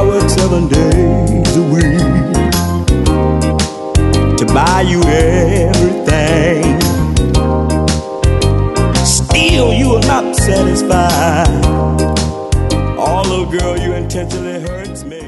I work 7 days a week to buy you everything. Still you are not satisfied. Although girl, you intentionally hurts me.